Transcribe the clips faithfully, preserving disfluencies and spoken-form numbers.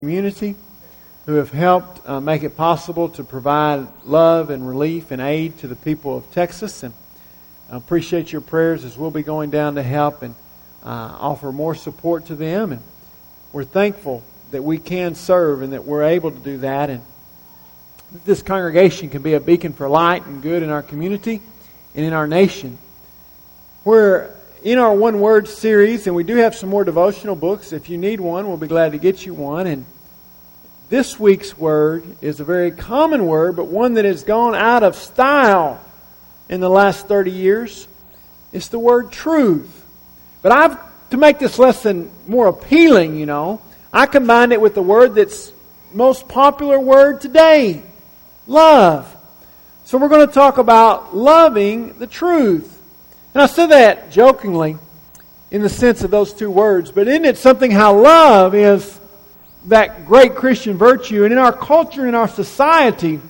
community who have helped uh, make it possible to provide love and relief and aid to the people of Texas. And I appreciate your prayers as we'll be going down to help and uh, offer more support to them. And we're thankful that we can serve and that we're able to do that. And that this congregation can be a beacon for light and good in our community and in our nation. We're in our One Word series, and we do have some more devotional books. If you need one, we'll be glad to get you one. And this week's word is a very common word, but one that has gone out of style in the last thirty years. It's the word truth. But I've, to make this lesson more appealing, you know, I combined it with the word that's most popular word today, love. So we're going to talk about loving the truth. And I said that jokingly in the sense of those two words, but isn't it something how love is that great Christian virtue? And in our culture, in our society,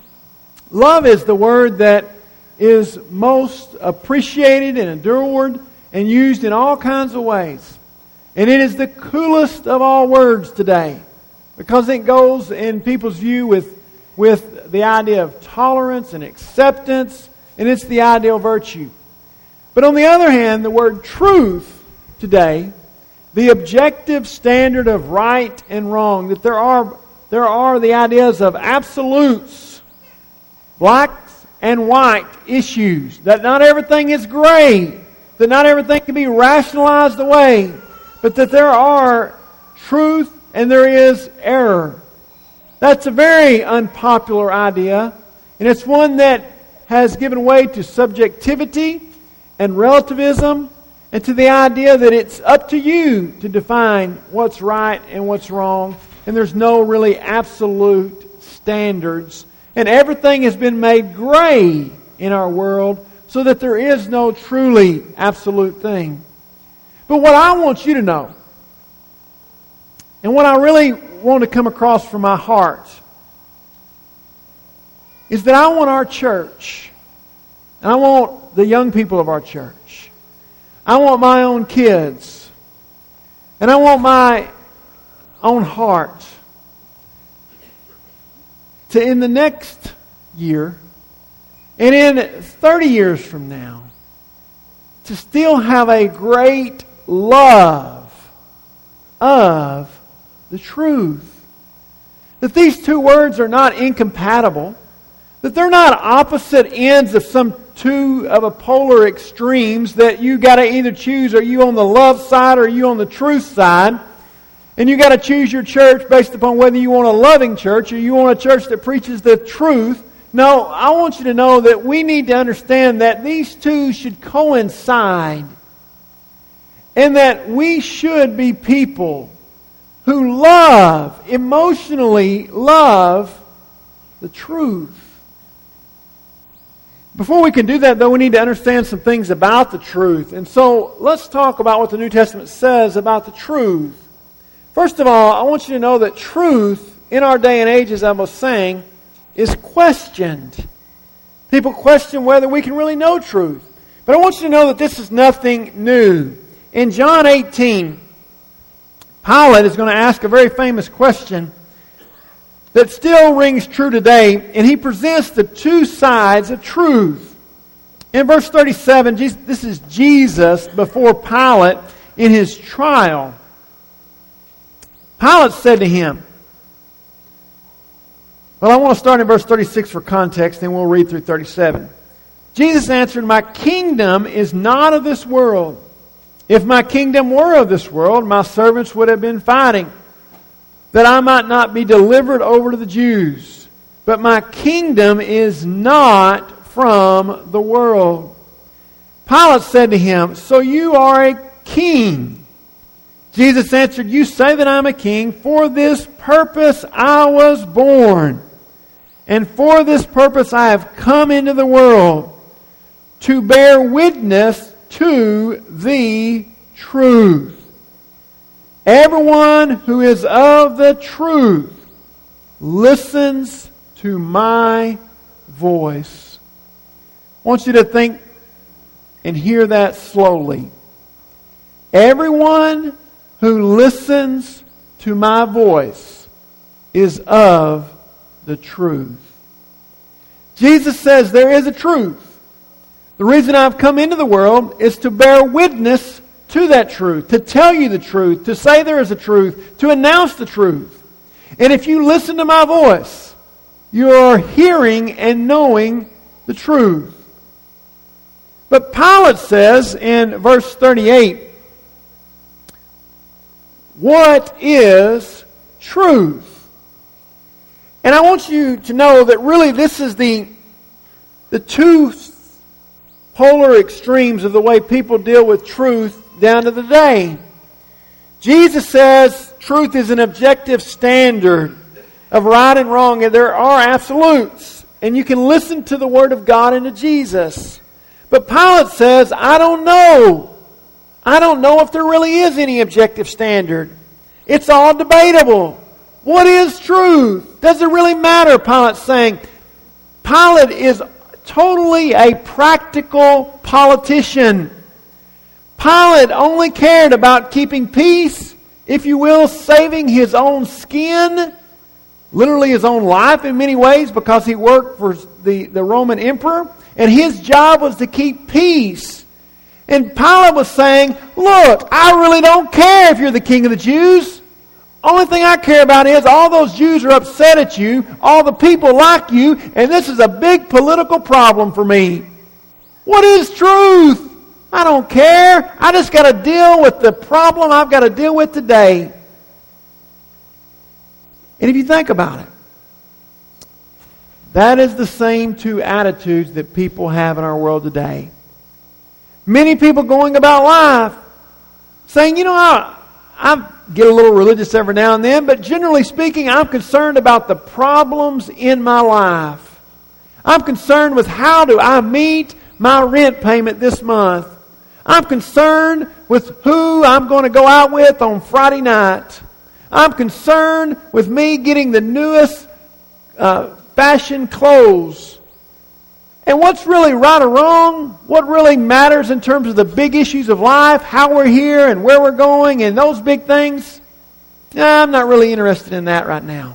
love is the word that is most appreciated and adored and used in all kinds of ways. And it is the coolest of all words today because it goes in people's view with, with the idea of tolerance and acceptance, and it's the ideal virtue. But on the other hand, the word truth today, the objective standard of right and wrong, that there are there are the ideas of absolutes, blacks and white issues, that not everything is gray, that not everything can be rationalized away, but that there are truth and there is error. That's a very unpopular idea, and it's one that has given way to subjectivity and relativism, and to the idea that it's up to you to define what's right and what's wrong, and there's no really absolute standards, and everything has been made gray in our world so that there is no truly absolute thing. But what I want you to know, and what I really want to come across from my heart, is that I want our church, and I want the young people of our church, I want my own kids, and I want my own heart to, in the next year, and in thirty years from now, to still have a great love of the truth. That these two words are not incompatible, that they're not opposite ends of some two of a polar extremes that you got to either choose, are you on the love side or are you on the truth side? And you got to choose your church based upon whether you want a loving church or you want a church that preaches the truth. No, I want you to know that we need to understand that these two should coincide, and that we should be people who love, emotionally love the truth. Before we can do that, though, we need to understand some things about the truth. And so let's talk about what the New Testament says about the truth. First of all, I want you to know that truth in our day and age, as I was saying, is questioned. People question whether we can really know truth. But I want you to know that this is nothing new. In John eighteen, Pilate is going to ask a very famous question that still rings true today, and he presents the two sides of truth. In verse thirty-seven, this is Jesus before Pilate in his trial. Pilate said to him, well, I want to start in verse thirty-six for context, then we'll read through thirty-seven. Jesus answered, my kingdom is not of this world. If my kingdom were of this world, my servants would have been fighting, that I might not be delivered over to the Jews. But my kingdom is not from the world. Pilate said to him, so you are a king. Jesus answered, you say that I'm a king. For this purpose I was born, and for this purpose I have come into the world, to bear witness to the truth. Everyone who is of the truth listens to my voice. I want you to think and hear that slowly. Everyone who listens to my voice is of the truth. Jesus says there is a truth. The reason I've come into the world is to bear witness to that truth, to tell you the truth, to say there is a truth, to announce the truth. And if you listen to my voice, you are hearing and knowing the truth. But Pilate says in verse thirty-eight, what is truth? And I want you to know that really this is the, the two polar extremes of the way people deal with truth down to the day. Jesus says truth is an objective standard of right and wrong, and there are absolutes. And you can listen to the Word of God and to Jesus. But Pilate says, I don't know. I don't know if there really is any objective standard. It's all debatable. What is truth? Does it really matter? Pilate's saying. Pilate is totally a practical politician. Pilate only cared about keeping peace, if you will, saving his own skin, literally his own life in many ways, because he worked for the, the Roman emperor, and his job was to keep peace. And Pilate was saying, look, I really don't care if you're the king of the Jews. Only thing I care about is all those Jews are upset at you, all the people like you, and this is a big political problem for me. What is truth? I don't care. I just got to deal with the problem I've got to deal with today. And if you think about it, that is the same two attitudes that people have in our world today. Many people going about life saying, you know, I, I get a little religious every now and then, but generally speaking, I'm concerned about the problems in my life. I'm concerned with how do I meet my rent payment this month. I'm concerned with who I'm going to go out with on Friday night. I'm concerned with me getting the newest uh, fashion clothes. And what's really right or wrong, what really matters in terms of the big issues of life, how we're here and where we're going and those big things, nah, I'm not really interested in that right now.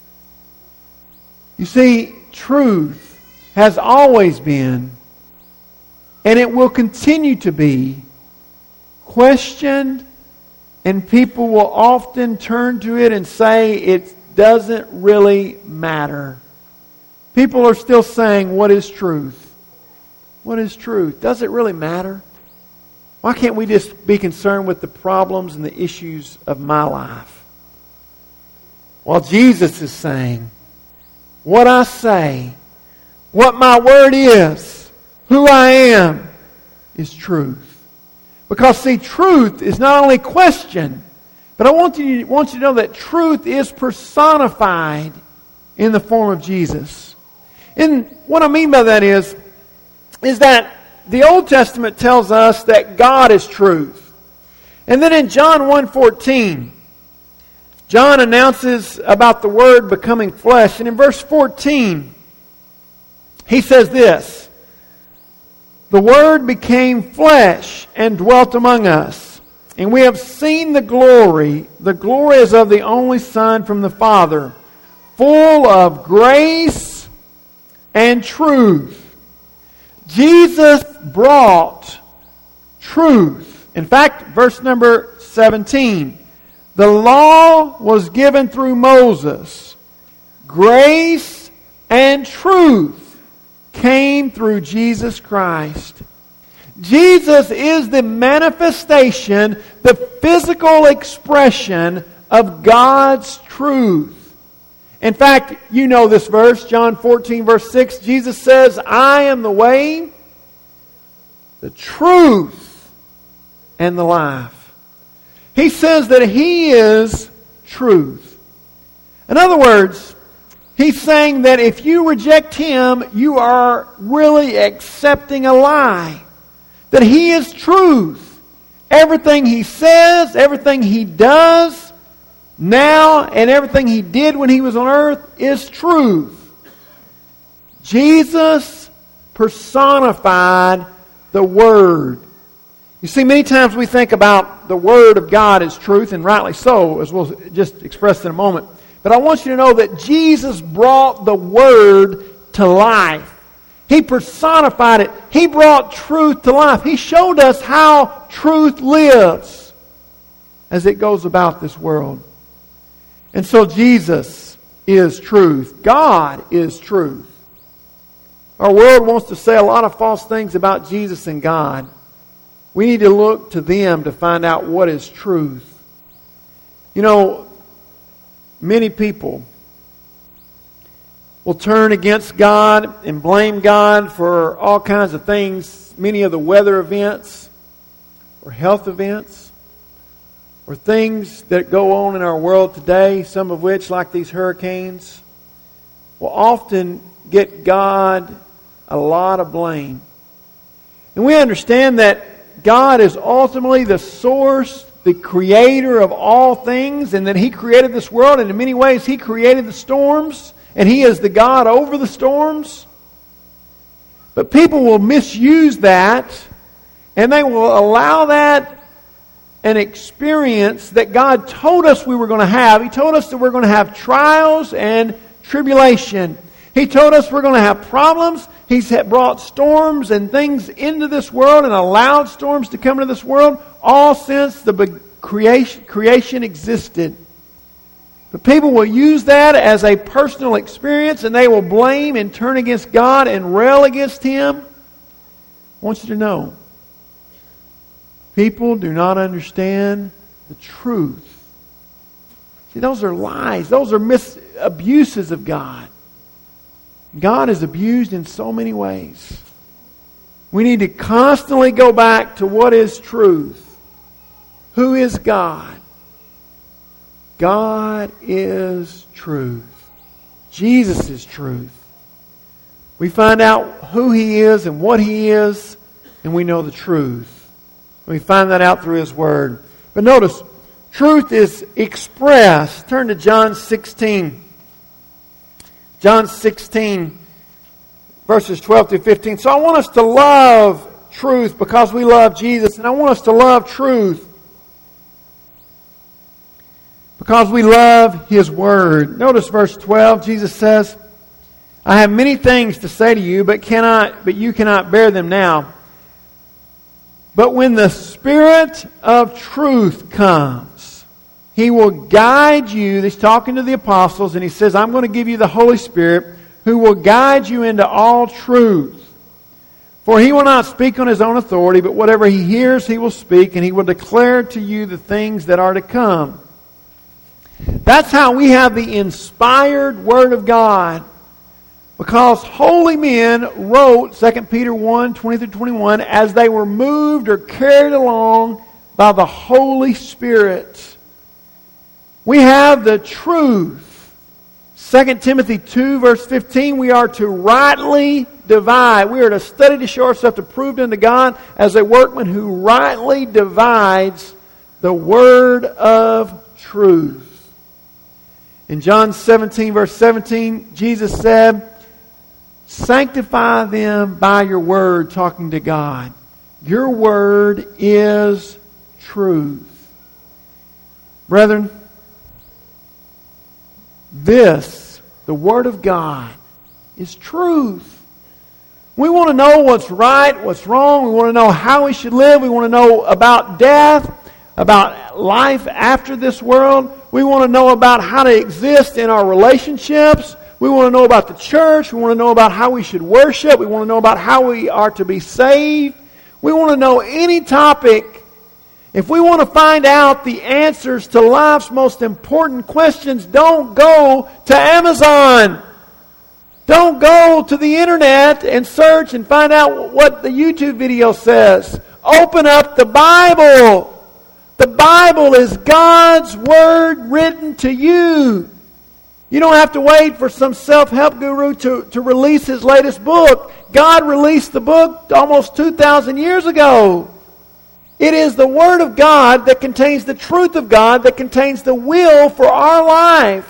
You see, truth has always been, and it will continue to be, questioned, and people will often turn to it and say it doesn't really matter. People are still saying, what is truth? What is truth? Does it really matter? Why can't we just be concerned with the problems and the issues of my life? Well, Jesus is saying, what I say, what my word is, who I am, is truth. Because, see, truth is not only questioned, but I want you, want you to know that truth is personified in the form of Jesus. And what I mean by that is, is that the Old Testament tells us that God is truth. And then in John one fourteen, John announces about the Word becoming flesh. And in verse fourteen, he says this, the Word became flesh and dwelt among us. And we have seen the glory. The glory is of the only Son from the Father, full of grace and truth. Jesus brought truth. In fact, verse number seventeen, the law was given through Moses. Grace and truth came through Jesus Christ. Jesus is the manifestation, the physical expression of God's truth. In fact, you know this verse, John fourteen, verse six. Jesus says, I am the way, the truth, and the life. He says that He is truth. In other words, He's saying that if you reject Him, you are really accepting a lie. That He is truth. Everything He says, everything He does, now, and everything He did when He was on earth is truth. Jesus personified the Word. You see, many times we think about the Word of God as truth, and rightly so, as we'll just express in a moment. But I want you to know that Jesus brought the Word to life. He personified it. He brought truth to life. He showed us how truth lives as it goes about this world. And so Jesus is truth. God is truth. Our world wants to say a lot of false things about Jesus and God. We need to look to them to find out what is truth. You know, many people will turn against God and blame God for all kinds of things. Many of the weather events or health events or things that go on in our world today, some of which, like these hurricanes, will often get God a lot of blame. And we understand that God is ultimately the source, the creator of all things, and that He created this world, and in many ways He created the storms, and He is the God over the storms. But people will misuse that, and they will allow that an experience that God told us we were going to have. He told us that we're going to have trials and tribulation. He told us we're going to have problems. He's brought storms and things into this world and allowed storms to come into this world all since the creation, creation existed. But people will use that as a personal experience, and they will blame and turn against God and rail against Him. I want you to know, people do not understand the truth. See, those are lies. Those are mis- abuses of God. God is abused in so many ways. We need to constantly go back to what is truth. Who is God? God is truth. Jesus is truth. We find out who He is and what He is, and we know the truth. We find that out through His Word. But notice, truth is expressed. Turn to John sixteen. John sixteen, verses twelve through fifteen. So I want us to love truth because we love Jesus. And I want us to love truth because we love His Word. Notice verse twelve. Jesus says, I have many things to say to you, but cannot, but you cannot bear them now. But when the Spirit of truth comes, He will guide you. He's talking to the apostles, and He says, I'm going to give you the Holy Spirit who will guide you into all truth. For He will not speak on His own authority, but whatever He hears, He will speak, and He will declare to you the things that are to come. That's how we have the inspired Word of God. Because holy men wrote, Second Peter one, twenty through twenty-one, as they were moved or carried along by the Holy Spirit. We have the truth. Second Timothy two, verse fifteen, we are to rightly divide. We are to study to show ourselves approved unto God as a workman who rightly divides the word of truth. In John seventeen, verse seventeen, Jesus said, sanctify them by your word, talking to God. Your word is truth. Brethren, this, the Word of God, is truth. We want to know what's right, what's wrong. We want to know how we should live. We want to know about death, about life after this world. We want to know about how to exist in our relationships. We want to know about the church. We want to know about how we should worship. We want to know about how we are to be saved. We want to know any topic. If we want to find out the answers to life's most important questions, don't go to Amazon. Don't go to the internet and search and find out what the YouTube video says. Open up the Bible. The Bible is God's Word written to you. You don't have to wait for some self-help guru to, to release his latest book. God released the book almost two thousand years ago. It is the Word of God that contains the truth of God, that contains the will for our life.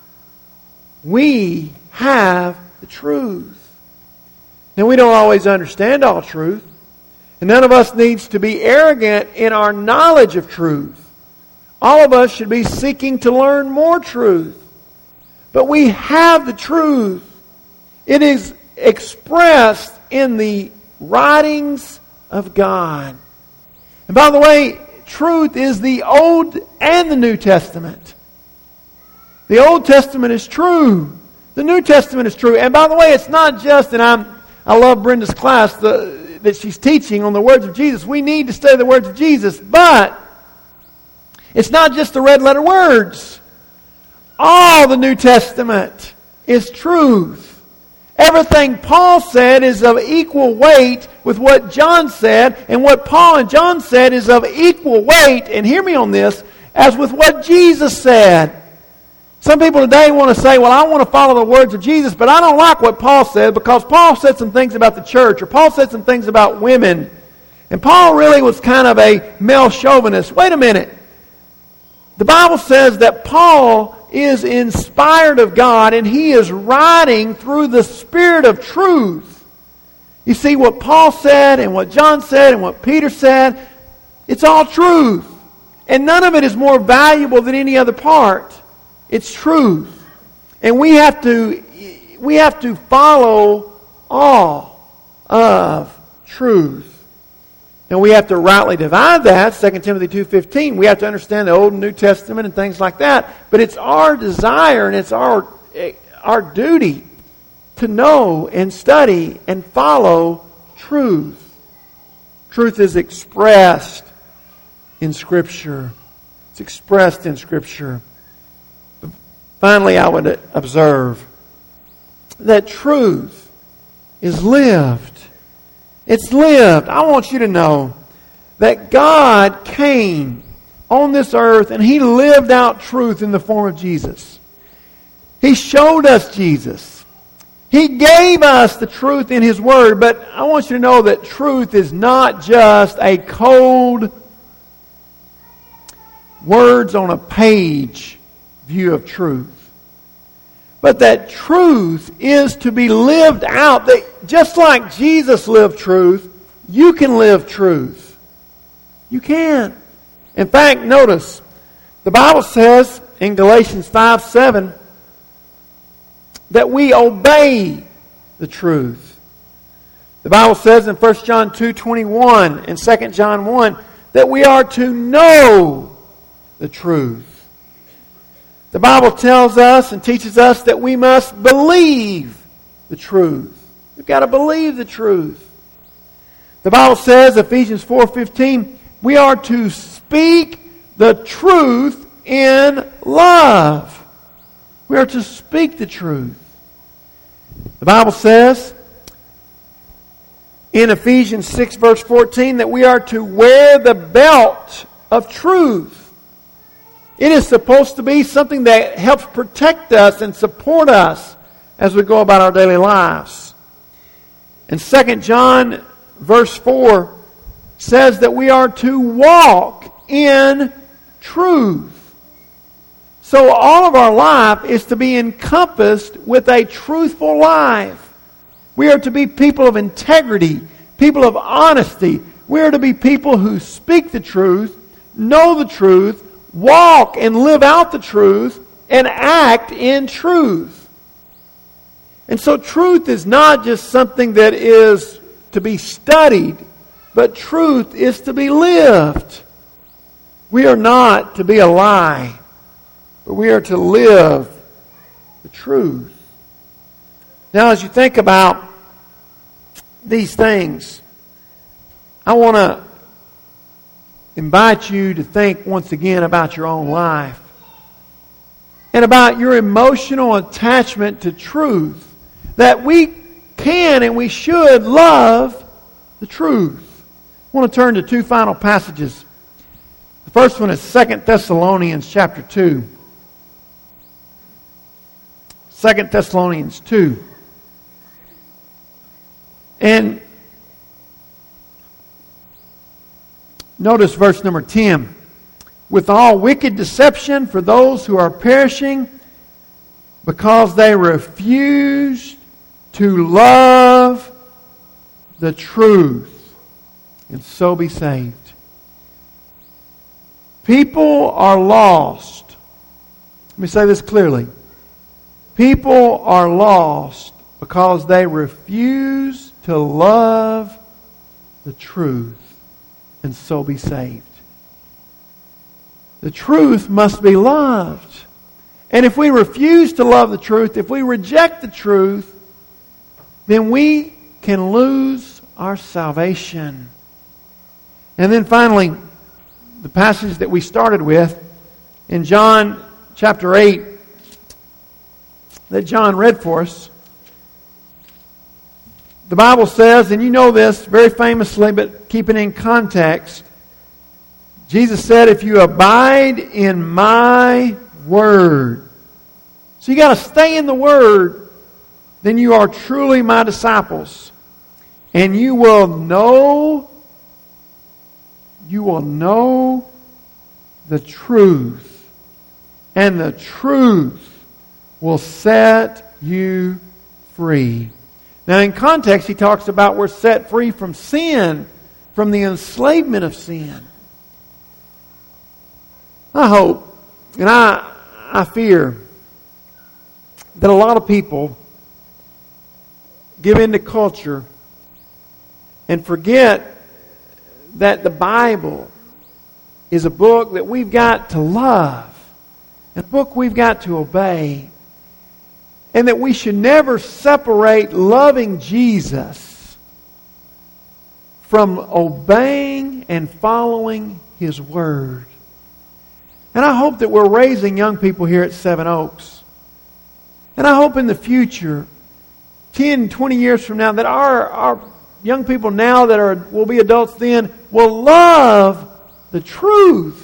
We have the truth. Now, we don't always understand all truth. And none of us needs to be arrogant in our knowledge of truth. All of us should be seeking to learn more truth. But we have the truth. It is expressed in the writings of God. And by the way, truth is the Old and the New Testament. The Old Testament is true. The New Testament is true. And by the way, it's not just, and I'm, I love Brenda's class the, that she's teaching on the words of Jesus. We need to study the words of Jesus. But it's not just the red letter words. All the New Testament is truth. Everything Paul said is of equal weight with what John said, and what Paul and John said is of equal weight, and hear me on this, as with what Jesus said. Some people today want to say, well, I want to follow the words of Jesus, but I don't like what Paul said because Paul said some things about the church, or Paul said some things about women. And Paul really was kind of a male chauvinist. Wait a minute. The Bible says that Paul is inspired of God, and he is writing through the Spirit of truth. You see, what Paul said and what John said and what Peter said, it's all truth. And none of it is more valuable than any other part. It's truth. And we have to we have to follow all of truth. And we have to rightly divide that, Second Timothy two fifteen. We have to understand the Old and New Testament and things like that. But it's our desire and it's our, our duty to know and study and follow truth. Truth is expressed in Scripture. It's expressed in Scripture. Finally, I would observe that truth is lived. It's lived. I want you to know that God came on this earth and He lived out truth in the form of Jesus. He showed us Jesus. He gave us the truth in His Word, but I want you to know that truth is not just a cold words on a page view of truth. But that truth is to be lived out. That just like Jesus lived truth, you can live truth. You can. In fact, notice, the Bible says in Galatians five seven that we obey the truth. The Bible says in First John two twenty-one and Second John one that we are to know the truth. The Bible tells us and teaches us that we must believe the truth. We've got to believe the truth. The Bible says, Ephesians four fifteen, we are to speak the truth in love. We are to speak the truth. The Bible says in Ephesians six verse fourteen that we are to wear the belt of truth. It is supposed to be something that helps protect us and support us as we go about our daily lives. And Second John verse four says that we are to walk in truth. So all of our life is to be encompassed with a truthful life. We are to be people of integrity, people of honesty. We are to be people who speak the truth, know the truth, walk and live out the truth, and act in truth. And so truth is not just something that is to be studied, but truth is to be lived. We are not to be a lie, but we are to live the truth. Now, as you think about these things, I want to invite you to think once again about your own life and about your emotional attachment to truth, that we can and we should love the truth. I want to turn to two final passages. The first one is Second Thessalonians chapter two. Second Thessalonians two. And notice verse number ten. With all wicked deception for those who are perishing, because they refused to love the truth and so be saved. People are lost. Let me say this clearly. People are lost because they refuse to love the truth and so be saved. The truth must be loved. And if we refuse to love the truth, if we reject the truth, then we can lose our salvation. And then finally, the passage that we started with in John chapter eight that John read for us. The Bible says, and you know this very famously, but keep it in context. Jesus said, if you abide in my word. So you got to stay in the word. Then you are truly my disciples. And you will know, you will know the truth. And the truth will set you free. Now in context, he talks about we're set free from sin, from the enslavement of sin. I hope, and I, I fear, that a lot of people give into culture and forget that the Bible is a book that we've got to love, a book we've got to obey, and that we should never separate loving Jesus from obeying and following His Word. And I hope that we're raising young people here at Seven Oaks. And I hope in the future, ten, twenty years from now, that our, our young people now that are will be adults then will love the truth.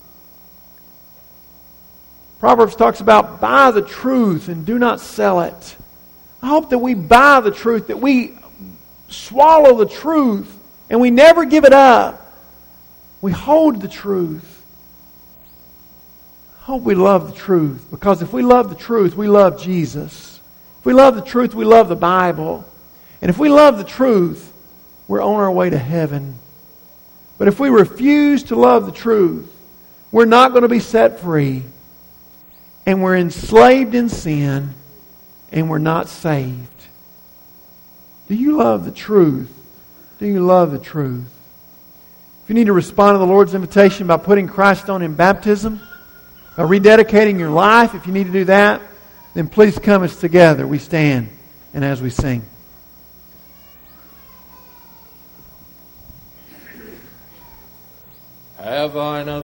Proverbs talks about buy the truth and do not sell it. I hope that we buy the truth, that we swallow the truth, and we never give it up. We hold the truth. I hope we love the truth, because if we love the truth, we love Jesus. If we love the truth, we love the Bible. And if we love the truth, we're on our way to heaven. But if we refuse to love the truth, we're not going to be set free. And we're enslaved in sin, and we're not saved. Do you love the truth? Do you love the truth? If you need to respond to the Lord's invitation by putting Christ on in baptism, by rededicating your life, if you need to do that, then please come as together we stand and as we sing. Have I not